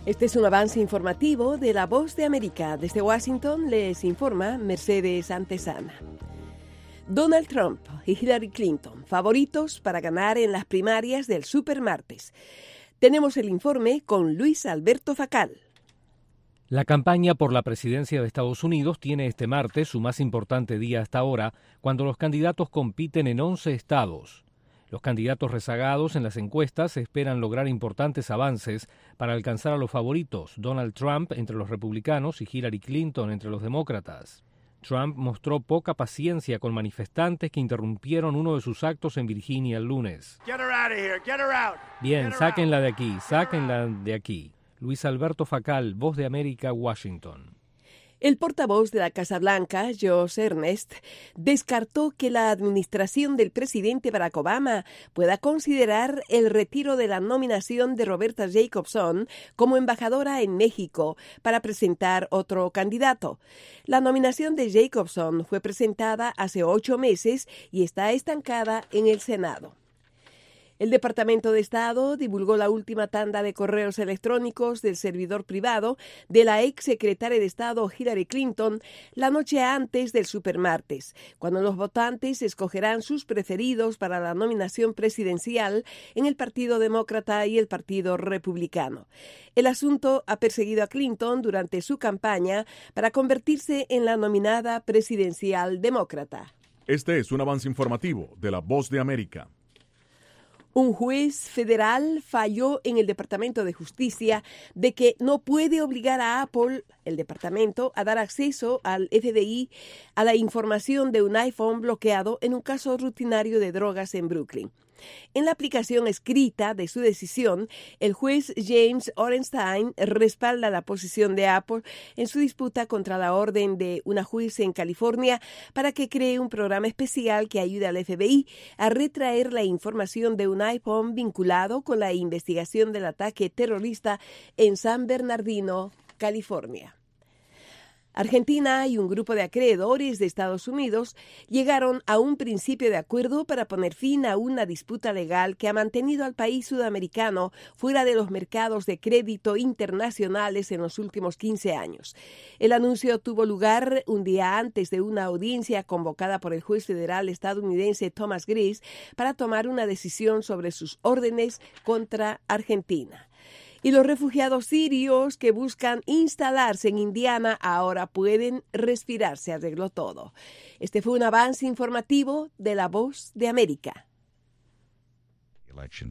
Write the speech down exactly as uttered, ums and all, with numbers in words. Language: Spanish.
Este es un avance informativo de La Voz de América. Desde Washington les informa Mercedes Antesana. Donald Trump y Hillary Clinton, favoritos para ganar en las primarias del supermartes. Tenemos el informe con Luis Alberto Facal. La campaña por la presidencia de Estados Unidos tiene este martes su más importante día hasta ahora, cuando los candidatos compiten en once estados. Los candidatos rezagados en las encuestas esperan lograr importantes avances para alcanzar a los favoritos, Donald Trump entre los republicanos y Hillary Clinton entre los demócratas. Trump mostró poca paciencia con manifestantes que interrumpieron uno de sus actos en Virginia el lunes. Bien, sáquenla de aquí, sáquenla de aquí. Luis Alberto Facal, Voz de América, Washington. El portavoz de la Casa Blanca, Josh Earnest, descartó que la administración del presidente Barack Obama pueda considerar el retiro de la nominación de Roberta Jacobson como embajadora en México para presentar otro candidato. La nominación de Jacobson fue presentada hace ocho meses y está estancada en el Senado. El Departamento de Estado divulgó la última tanda de correos electrónicos del servidor privado de la ex secretaria de Estado Hillary Clinton la noche antes del supermartes, cuando los votantes escogerán sus preferidos para la nominación presidencial en el Partido Demócrata y el Partido Republicano. El asunto ha perseguido a Clinton durante su campaña para convertirse en la nominada presidencial demócrata. Este es un avance informativo de La Voz de América. Un juez federal falló en el Departamento de Justicia de que no puede obligar a Apple, el departamento, a dar acceso al F B I a la información de un iPhone bloqueado en un caso rutinario de drogas en Brooklyn. En la aplicación escrita de su decisión, el juez James Orenstein respalda la posición de Apple en su disputa contra la orden de una juez en California para que cree un programa especial que ayude al F B I a retraer la información de un iPhone vinculado con la investigación del ataque terrorista en San Bernardino, California. Argentina y un grupo de acreedores de Estados Unidos llegaron a un principio de acuerdo para poner fin a una disputa legal que ha mantenido al país sudamericano fuera de los mercados de crédito internacionales en los últimos quince años. El anuncio tuvo lugar un día antes de una audiencia convocada por el juez federal estadounidense Thomas Gris para tomar una decisión sobre sus órdenes contra Argentina. Y los refugiados sirios que buscan instalarse en Indiana ahora pueden respirar, se arregló todo. Este fue un avance informativo de La Voz de América.